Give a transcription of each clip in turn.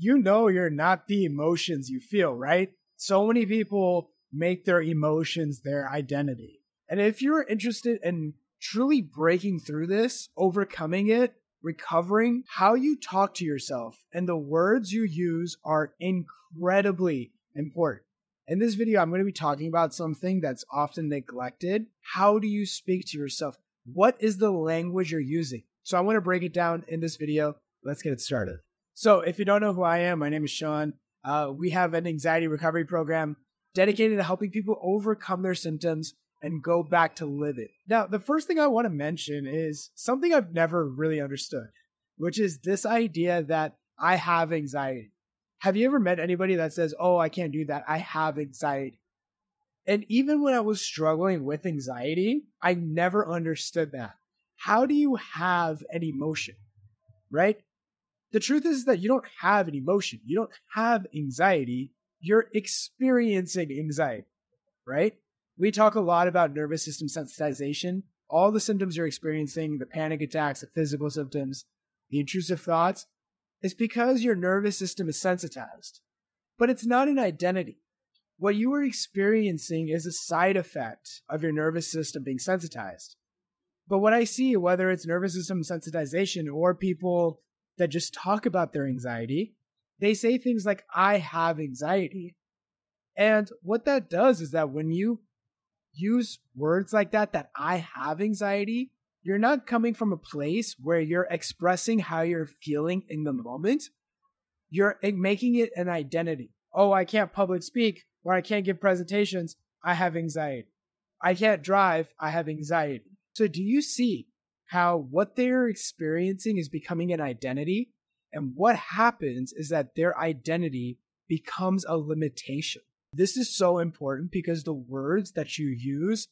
you know you're not the emotions you feel, right? So many people make their emotions their identity. And if you're interested in truly breaking through this, overcoming it, recovering, how you talk to yourself and the words you use are incredibly important. In this video, I'm going to be talking about something that's often neglected. How do you speak to yourself? What is the language you're using? So I want to break it down in this video. Let's get it started. So if you don't know who I am, my name is Sean. We have an anxiety recovery program dedicated to helping people overcome their symptoms and go back to living. Now, the first thing I want to mention is something I've never really understood, which is this idea that I have anxiety. Have you ever met anybody that says, oh, I can't do that, I have anxiety? And even when I was struggling with anxiety, I never understood that. How do you have an emotion, right? The truth is that you don't have an emotion. You don't have anxiety. You're experiencing anxiety, right? We talk a lot about nervous system sensitization. All the symptoms you're experiencing, the panic attacks, the physical symptoms, the intrusive thoughts, is because your nervous system is sensitized. But it's not an identity. What you are experiencing is a side effect of your nervous system being sensitized. But what I see, whether it's nervous system sensitization or people that just talk about their anxiety, they say things like, I have anxiety. And what that does is that when you use words like that I have anxiety, you're not coming from a place where you're expressing how you're feeling in the moment. You're making it an identity. Oh, I can't public speak, or I can't give presentations. I have anxiety. I can't drive. I have anxiety. So do you see how what they're experiencing is becoming an identity? And what happens is that their identity becomes a limitation. This is so important because the words that you use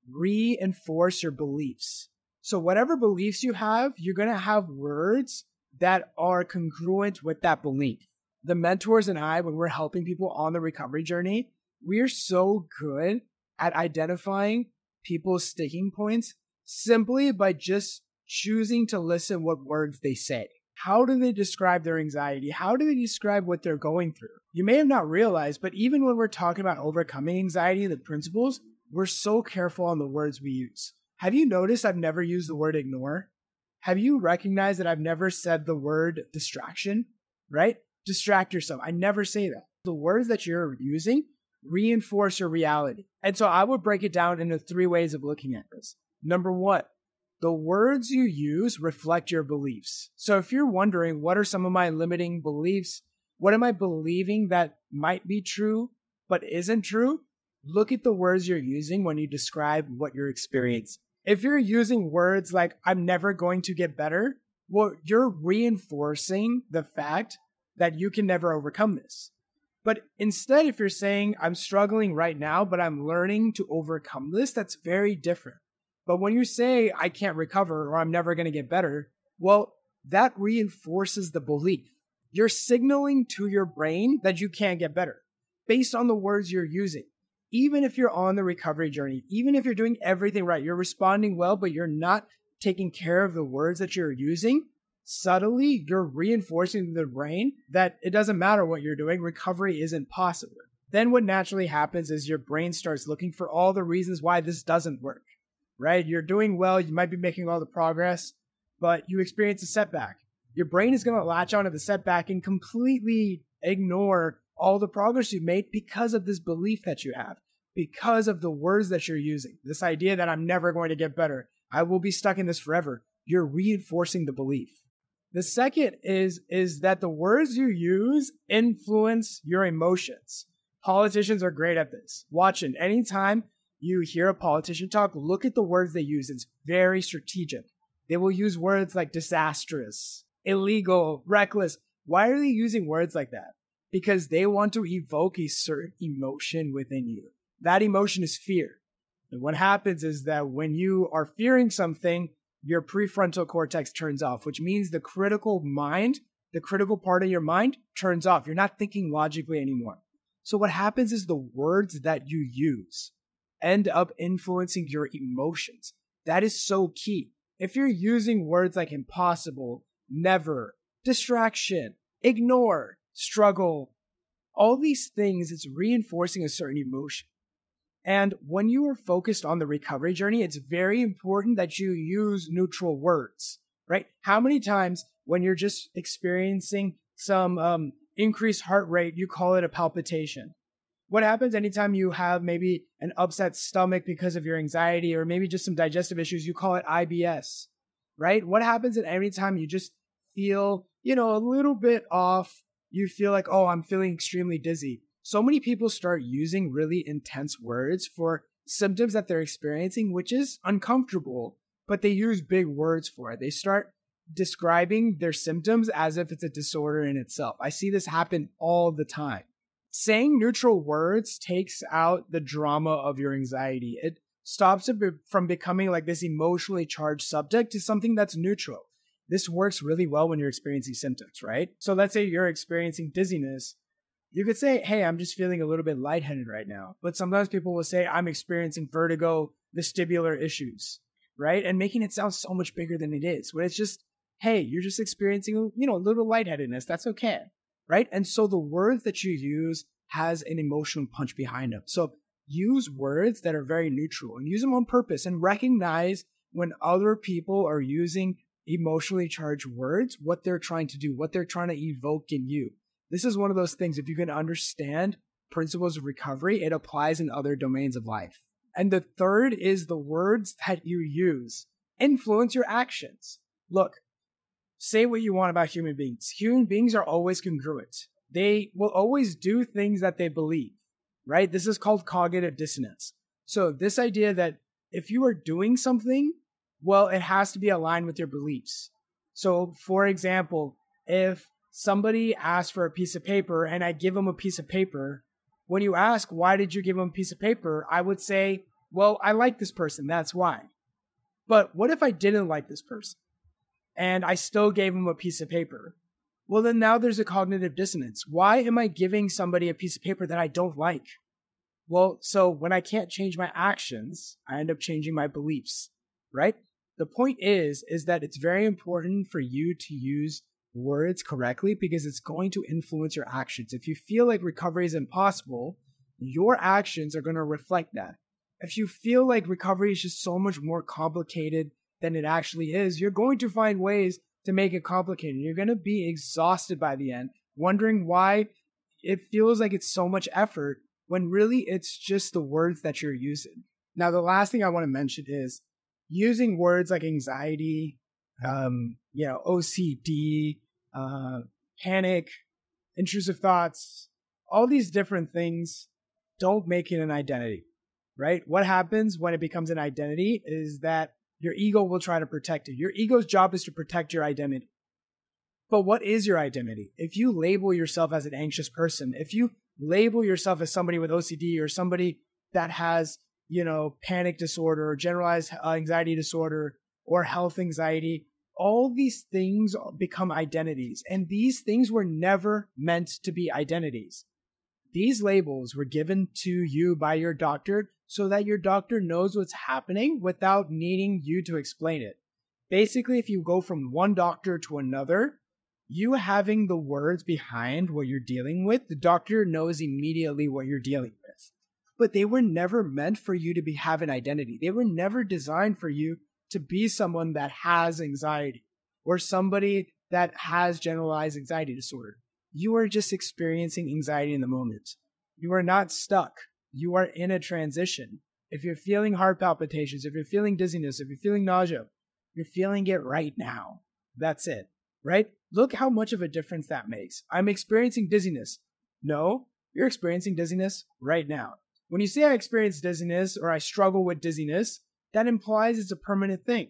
reinforce your beliefs. So whatever beliefs you have, you're going to have words that are congruent with that belief. The mentors and I, when we're helping people on the recovery journey, we're so good at identifying people's sticking points simply by just choosing to listen what words they say. How do they describe their anxiety? How do they describe what they're going through? You may have not realized, but even when we're talking about overcoming anxiety, the principles, we're so careful on the words we use. Have you noticed I've never used the word ignore? Have you recognized that I've never said the word distraction, right? Distract yourself. I never say that. The words that you're using reinforce your reality. And so I would break it down into 3 ways of looking at this. Number 1, the words you use reflect your beliefs. So if you're wondering, what are some of my limiting beliefs? What am I believing that might be true but isn't true? Look at the words you're using when you describe what you're experiencing. If you're using words like, I'm never going to get better, well, you're reinforcing the fact that you can never overcome this. But instead, if you're saying, I'm struggling right now, but I'm learning to overcome this, that's very different. But when you say, I can't recover or I'm never going to get better, well, that reinforces the belief. You're signaling to your brain that you can't get better based on the words you're using. Even if you're on the recovery journey, even if you're doing everything right, you're responding well, but you're not taking care of the words that you're using, subtly, you're reinforcing to the brain that it doesn't matter what you're doing, recovery isn't possible. Then what naturally happens is your brain starts looking for all the reasons why this doesn't work. Right? You're doing well. You might be making all the progress, but you experience a setback. Your brain is going to latch onto the setback and completely ignore all the progress you've made because of this belief that you have, because of the words that you're using. This idea that I'm never going to get better. I will be stuck in this forever. You're reinforcing the belief. The second is that the words you use influence your emotions. Politicians are great at this. Watch it. Anytime you hear a politician talk, look at the words they use. It's very strategic. They will use words like disastrous, illegal, reckless. Why are they using words like that? Because they want to evoke a certain emotion within you. That emotion is fear. And what happens is that when you are fearing something, your prefrontal cortex turns off, which means the critical mind, the critical part of your mind turns off. You're not thinking logically anymore. So what happens is the words that you use end up influencing your emotions. That is so key. If you're using words like impossible, never, distraction, ignore, struggle, all these things, it's reinforcing a certain emotion. And when you are focused on the recovery journey, it's very important that you use neutral words, right? How many times when you're just experiencing some increased heart rate, you call it a palpitation? What happens anytime you have maybe an upset stomach because of your anxiety or maybe just some digestive issues? You call it IBS, right? What happens at any time you just feel, a little bit off? You feel like, oh, I'm feeling extremely dizzy. So many people start using really intense words for symptoms that they're experiencing, which is uncomfortable, but they use big words for it. They start describing their symptoms as if it's a disorder in itself. I see this happen all the time. Saying neutral words takes out the drama of your anxiety. It stops it from becoming like this emotionally charged subject to something that's neutral. This works really well when you're experiencing symptoms, right? So let's say you're experiencing dizziness. You could say, hey, I'm just feeling a little bit lightheaded right now. But sometimes people will say, I'm experiencing vertigo, vestibular issues, right? And making it sound so much bigger than it is. When it's just, hey, you're just experiencing, a little lightheadedness. That's okay, right? And so the words that you use has an emotional punch behind them. So use words that are very neutral and use them on purpose and recognize when other people are using emotionally charged words, what they're trying to do, what they're trying to evoke in you. This is one of those things, if you can understand principles of recovery, it applies in other domains of life. And the third is the words that you use influence your actions. Look, say what you want about human beings. Human beings are always congruent. They will always do things that they believe, right? This is called cognitive dissonance. So this idea that if you are doing something, well, it has to be aligned with your beliefs. So for example, if somebody asks for a piece of paper and I give them a piece of paper, when you ask, why did you give them a piece of paper? I would say, well, I like this person. That's why. But what if I didn't like this person and I still gave them a piece of paper? Well, then now there's a cognitive dissonance. Why am I giving somebody a piece of paper that I don't like? Well, so when I can't change my actions, I end up changing my beliefs, right? The point is that it's very important for you to use words correctly because it's going to influence your actions. If you feel like recovery is impossible, your actions are going to reflect that. If you feel like recovery is just so much more complicated than it actually is, you're going to find ways to make it complicated. You're going to be exhausted by the end, wondering why it feels like it's so much effort when really it's just the words that you're using. Now, the last thing I want to mention is using words like anxiety, OCD, panic, intrusive thoughts, all these different things don't make it an identity, right? What happens when it becomes an identity is that your ego will try to protect it. Your ego's job is to protect your identity. But what is your identity? If you label yourself as an anxious person, if you label yourself as somebody with OCD or somebody that has, panic disorder or generalized anxiety disorder or health anxiety, all these things become identities. And these things were never meant to be identities. These labels were given to you by your doctor so that your doctor knows what's happening without needing you to explain it. Basically, if you go from one doctor to another, you having the words behind what you're dealing with, the doctor knows immediately what you're dealing with. But they were never meant for you to have an identity. They were never designed for you to be someone that has anxiety or somebody that has generalized anxiety disorder. You are just experiencing anxiety in the moment. You are not stuck. You are in a transition. If you're feeling heart palpitations, if you're feeling dizziness, if you're feeling nausea, you're feeling it right now. That's it, right? Look how much of a difference that makes. I'm experiencing dizziness. No, you're experiencing dizziness right now. When you say I experience dizziness or I struggle with dizziness, that implies it's a permanent thing.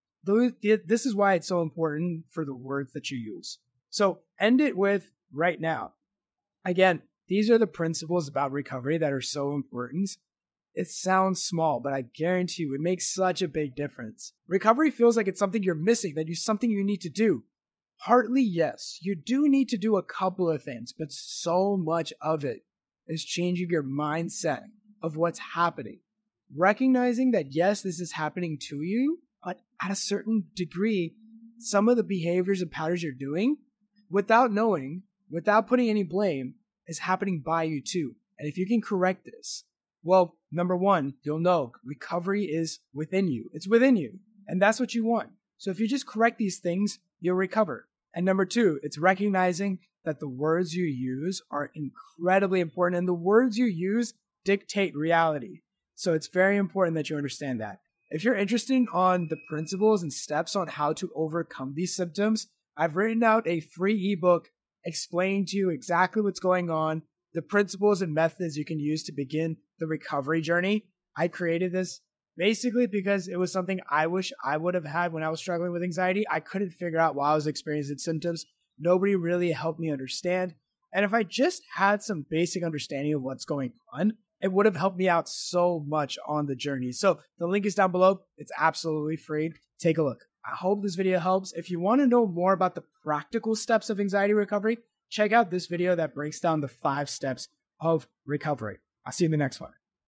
This is why it's so important for the words that you use. So end it with right now. Again, these are the principles about recovery that are so important. It sounds small, but I guarantee you it makes such a big difference. Recovery feels like it's something you're missing, that it's something you need to do. Partly, yes, you do need to do a couple of things, but so much of it is changing your mindset of what's happening. Recognizing that, yes, this is happening to you, but at a certain degree, some of the behaviors and patterns you're doing, without knowing, without putting any blame, is happening by you too. And if you can correct this, well, number one, you'll know recovery is within you. It's within you. And that's what you want. So if you just correct these things, you'll recover. And number two, it's recognizing that the words you use are incredibly important. And the words you use dictate reality. So it's very important that you understand that. If you're interested on the principles and steps on how to overcome these symptoms, I've written out a free ebook explaining to you exactly what's going on, the principles and methods you can use to begin the recovery journey. I created this basically because it was something I wish I would have had when I was struggling with anxiety. I couldn't figure out why I was experiencing symptoms. Nobody really helped me understand. And if I just had some basic understanding of what's going on, it would have helped me out so much on the journey. So the link is down below. It's absolutely free. Take a look. I hope this video helps. If you want to know more about the practical steps of anxiety recovery, check out this video that breaks down the 5 steps of recovery. I'll see you in the next one.